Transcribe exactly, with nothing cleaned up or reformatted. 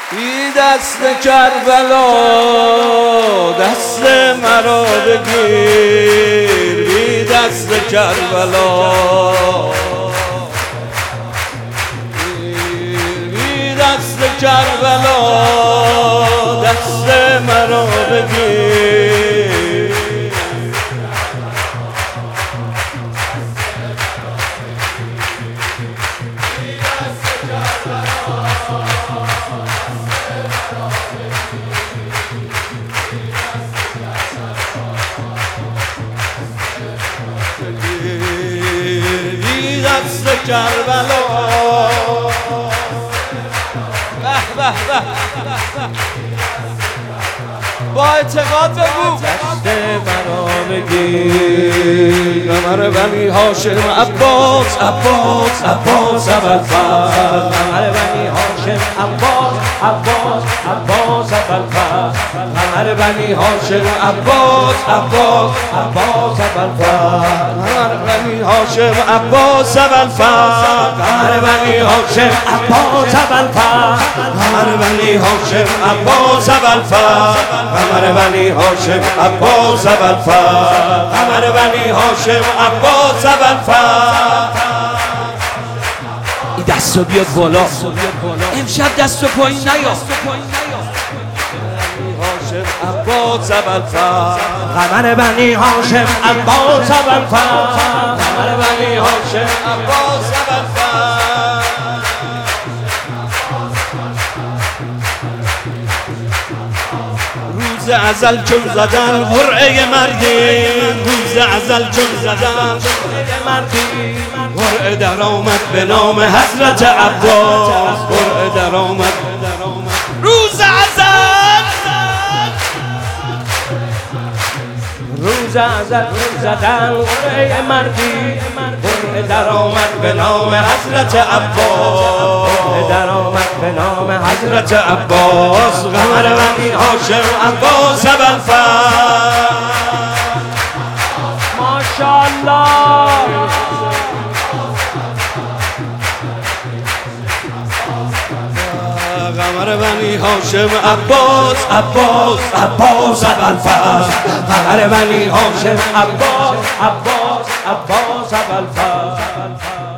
بی دست کربلا دست مرا بگیر، بی دست کربلا بی دست کربلا دست مرا بگیر. بی دست کربلا به به به با اعتقاد بگو دست مرا بگیر، قمر بنی هاشم عباس عباس عباس ابوالفضل، قمر بنی هاشم عباس عباس عباس ابوالفضل، قمر بنی هاشم عباس عباس عباس ابوالفضل، قمر بنی هاشم عباس ابوالفضل، قمر بنی هاشم عباس ابوالفضل، قمر بنی هاشم عباس ابوالفضل، قمر بنی هاشم عباس ابوالفضل، قمر بنی هاشم عباس ابوالفضل. این دستو بیاد بالا، امشب دست و پایین نیا. هاشم عباس ابوالفضل، قمر بنی هاشم عباس ابوالفضل، قمر بنی هاشم عباس ابوالفضل. روز ازل چون زدن قرعه مردی، روز ازل چون زدن قرعه مردی، قرعه در آمد به نام حضرت عباس، قرعه در آمد روز ازل، روز ازل چون زدن قرعه مردی، قرعه در آمد به نام حضرت عباس، قرعه در آمد به نام حضرت عباس، قمر بنی هاشم عباس ابوالفضل. ماشاءالله قمر بنی هاشم عباس عباس عباس ابوالفضل، قمر بنی هاشم عباس عباس عباس ابوالفضل.